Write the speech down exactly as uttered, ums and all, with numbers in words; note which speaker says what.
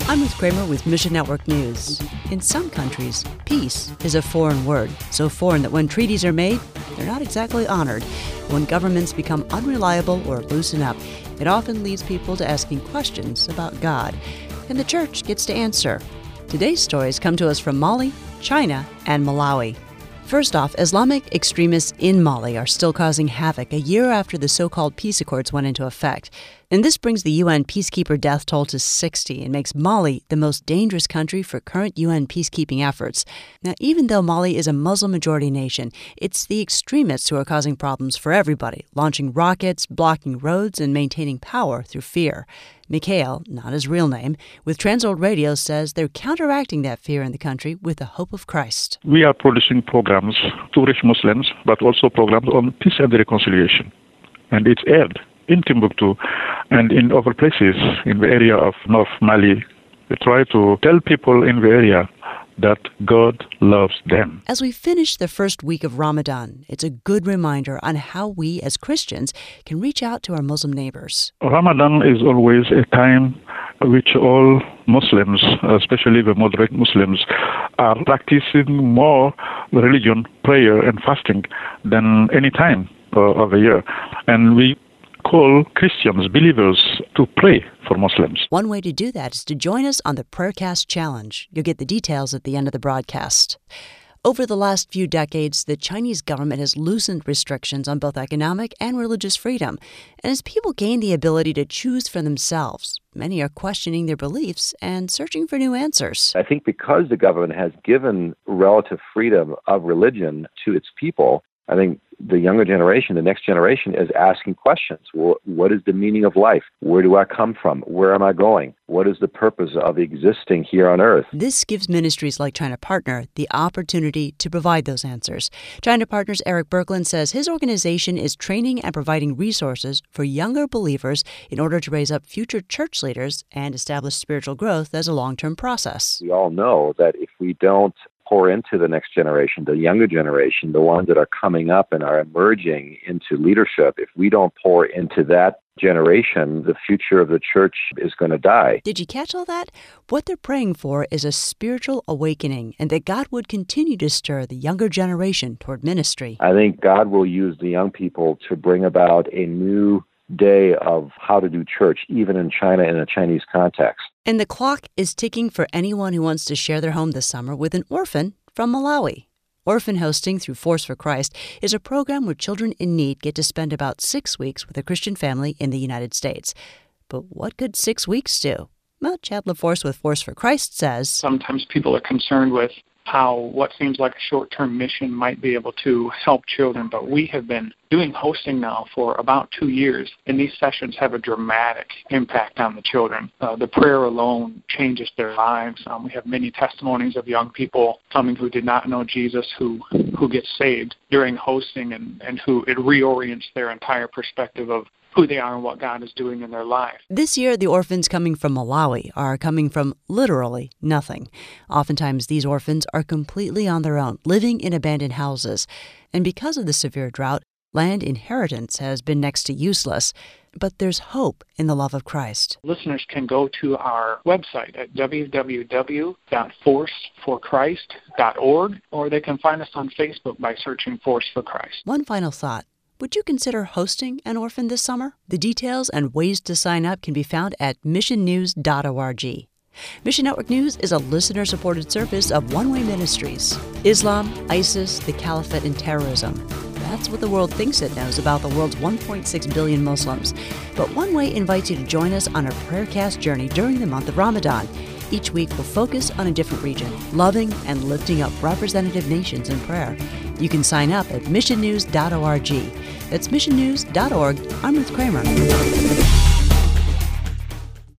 Speaker 1: I'm Ruth Kramer with Mission Network News. In some countries, peace is a foreign word, so foreign that when treaties are made, they're not exactly honored. When governments become unreliable or loosen up, it often leads people to asking questions about God, and the church gets to answer. Today's stories come to us from Mali, China, and Malawi. First off, Islamic extremists in Mali are still causing havoc a year after the so-called peace accords went into effect. And this brings the U N peacekeeper death toll to sixty and makes Mali the most dangerous country for current U N peacekeeping efforts. Now, even though Mali is a Muslim-majority nation, it's the extremists who are causing problems for everybody, launching rockets, blocking roads, and maintaining power through fear. Mikhail, not his real name, with Transworld Radio says they're counteracting that fear in the country with the hope of Christ.
Speaker 2: We are producing programs to reach Muslims, but also programs on peace and reconciliation. And it's aired in Timbuktu and in other places in the area of North Mali. We try to tell people in the area that God loves them.
Speaker 1: As we finish the first week of Ramadan, it's a good reminder on how we as Christians can reach out to our Muslim neighbors.
Speaker 2: Ramadan is always a time which all Muslims, especially the moderate Muslims, are practicing more religion, prayer, and fasting than any time uh, of the year. And we call Christians, believers, to pray for Muslims.
Speaker 1: One way to do that is to join us on the Prayercast Challenge. You'll get the details at the end of the broadcast. Over the last few decades, the Chinese government has loosened restrictions on both economic and religious freedom. And as people gain the ability to choose for themselves, many are questioning their beliefs and searching for new answers.
Speaker 3: I think because the government has given relative freedom of religion to its people, I think the younger generation, the next generation, is asking questions. Well, what is the meaning of life? Where do I come from? Where am I going? What is the purpose of existing here on earth?
Speaker 1: This gives ministries like China Partner the opportunity to provide those answers. China Partner's Eric Berglund says his organization is training and providing resources for younger believers in order to raise up future church leaders and establish spiritual growth as a long-term process.
Speaker 3: We all know that if we don't pour into the next generation, the younger generation, the ones that are coming up and are emerging into leadership, if we don't pour into that generation, the future of the church is going to die.
Speaker 1: Did you catch all that? What they're praying for is a spiritual awakening and that God would continue to stir the younger generation toward ministry.
Speaker 3: I think God will use the young people to bring about a new day of how to do church, even in China in a Chinese context.
Speaker 1: And the clock is ticking for anyone who wants to share their home this summer with an orphan from Malawi. Orphan Hosting through Force for Christ is a program where children in need get to spend about six weeks with a Christian family in the United States. But what could six weeks do? Well, Chad LaForce with Force for Christ says,
Speaker 4: sometimes people are concerned with how what seems like a short-term mission might be able to help children, but we have been doing hosting now for about two years, and these sessions have a dramatic impact on the children. Uh, the prayer alone changes their lives. Um, we have many testimonies of young people coming who did not know Jesus who who get saved during hosting, and, and who it reorients their entire perspective of who they are and what God is doing in their life.
Speaker 1: This year, the orphans coming from Malawi are coming from literally nothing. Oftentimes, these orphans are completely on their own, living in abandoned houses. And because of the severe drought, land inheritance has been next to useless. But there's hope in the love of Christ.
Speaker 4: Listeners can go to our website at w w w dot force for christ dot org, or they can find us on Facebook by searching Force for Christ.
Speaker 1: One final thought. Would you consider hosting an orphan this summer? The details and ways to sign up can be found at mission news dot org. Mission Network News is a listener-supported service of One Way Ministries. Islam, ISIS, the Caliphate, and terrorism. That's what the world thinks it knows about the world's one point six billion Muslims. But One Way invites you to join us on our Prayercast journey during the month of Ramadan. Each week, we'll focus on a different region, loving and lifting up representative nations in prayer. You can sign up at mission news dot org. That's mission news dot org. I'm Ruth Kramer.